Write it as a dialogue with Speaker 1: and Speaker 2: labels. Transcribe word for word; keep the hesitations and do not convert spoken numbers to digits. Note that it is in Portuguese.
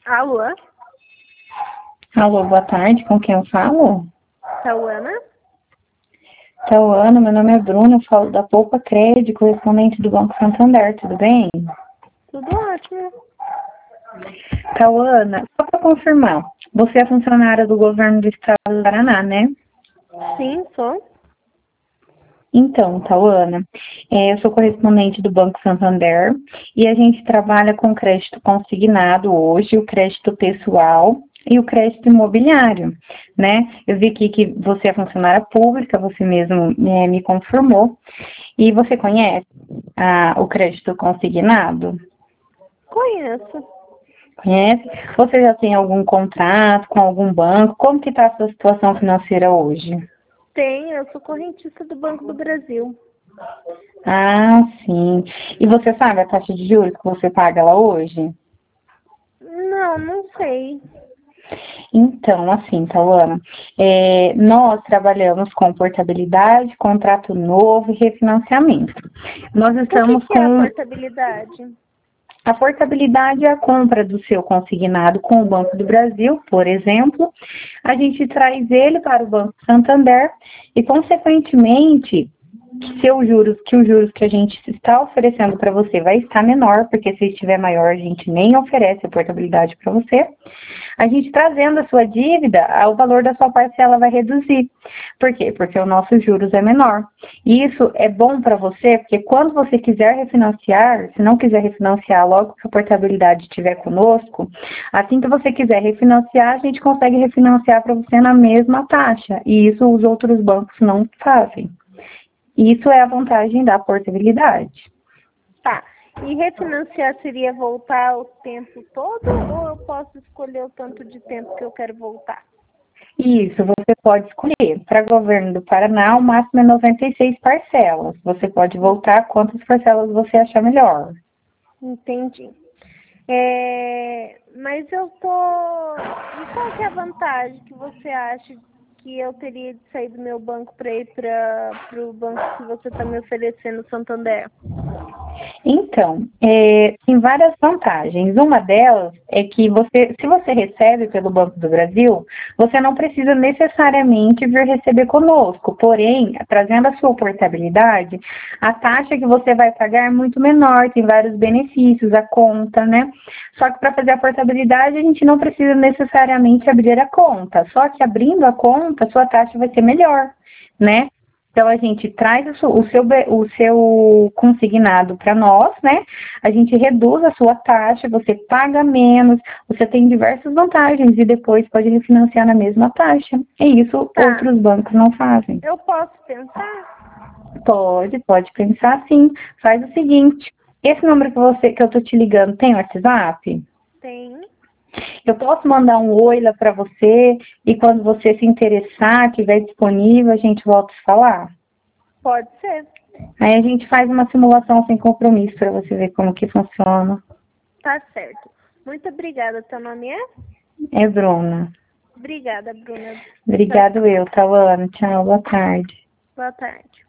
Speaker 1: Alô?
Speaker 2: Alô, boa tarde, com quem eu falo?
Speaker 1: Tauana?
Speaker 2: Tauana, meu nome é Bruna, eu falo da Poupa Crédito, correspondente do Banco Santander, tudo bem?
Speaker 1: Tudo ótimo.
Speaker 2: Tauana, só para confirmar, você é funcionária do governo do estado do Paraná, né?
Speaker 1: Sim, sou.
Speaker 2: Então, Tauana, é, eu sou correspondente do Banco Santander e a gente trabalha com crédito consignado hoje, o crédito pessoal e o crédito imobiliário, né? Eu vi aqui que você é funcionária pública, você mesmo é, me confirmou. E você conhece ah, o crédito consignado?
Speaker 1: Conheço.
Speaker 2: Conhece? Você já tem algum contrato com algum banco? Como que está a sua situação financeira hoje?
Speaker 1: Tenho, eu sou correntista do Banco do Brasil.
Speaker 2: Ah, sim. E você sabe a taxa de juros que você paga lá hoje?
Speaker 1: Não, não sei.
Speaker 2: Então, assim, Tauana, é, nós trabalhamos com portabilidade, contrato novo e refinanciamento. Nós
Speaker 1: O que,
Speaker 2: estamos
Speaker 1: que é a
Speaker 2: com
Speaker 1: portabilidade?
Speaker 2: a portabilidade é a compra do seu consignado com o Banco do Brasil, por exemplo. A gente traz ele para o Banco Santander e, consequentemente, que seus juros, que os juros que a gente está oferecendo para você vai estar menor, porque se estiver maior, a gente nem oferece a portabilidade para você. A gente trazendo a sua dívida, o valor da sua parcela vai reduzir. Por quê? Porque o nosso juros é menor. E isso é bom para você, porque quando você quiser refinanciar, se não quiser refinanciar logo que a portabilidade estiver conosco, assim que você quiser refinanciar, a gente consegue refinanciar para você na mesma taxa. E isso os outros bancos não fazem. Isso é a vantagem da portabilidade.
Speaker 1: Tá. E refinanciar seria voltar o tempo todo ou eu posso escolher o tanto de tempo que eu quero voltar?
Speaker 2: Isso, você pode escolher. Para governo do Paraná, o máximo é noventa e seis parcelas. Você pode voltar quantas parcelas você achar melhor.
Speaker 1: Entendi. É, mas eu tô. E qual que é a vantagem que você acha que eu teria de sair do meu banco para ir para o banco que você está me oferecendo, Santander?
Speaker 2: Então, é, tem várias vantagens. Uma delas é que você, se você recebe pelo Banco do Brasil, você não precisa necessariamente vir receber conosco. Porém, trazendo a sua portabilidade, a taxa que você vai pagar é muito menor, tem vários benefícios, a conta, né? Só que para fazer a portabilidade, a gente não precisa necessariamente abrir a conta. Só que abrindo a conta, sua taxa vai ser melhor, né? Então, a gente traz o seu, o seu consignado para nós, né? A gente reduz a sua taxa, você paga menos, você tem diversas vantagens e depois pode refinanciar na mesma taxa. E isso
Speaker 1: Tá.
Speaker 2: outros bancos não fazem.
Speaker 1: Eu posso pensar?
Speaker 2: Pode, pode pensar sim. Faz o seguinte, esse número que, você, que eu tô te ligando tem WhatsApp?
Speaker 1: Tem.
Speaker 2: Eu posso mandar um oi lá para você e quando você se interessar, estiver disponível, a gente volta a se falar?
Speaker 1: Pode ser.
Speaker 2: Aí a gente faz uma simulação sem compromisso para você ver como que funciona.
Speaker 1: Tá certo. Muito obrigada. Teu nome é?
Speaker 2: É Bruna.
Speaker 1: Obrigada, Bruna. Tchau,
Speaker 2: Obrigado
Speaker 1: tchau.
Speaker 2: eu, Tauana. Tchau, boa tarde.
Speaker 1: Boa tarde.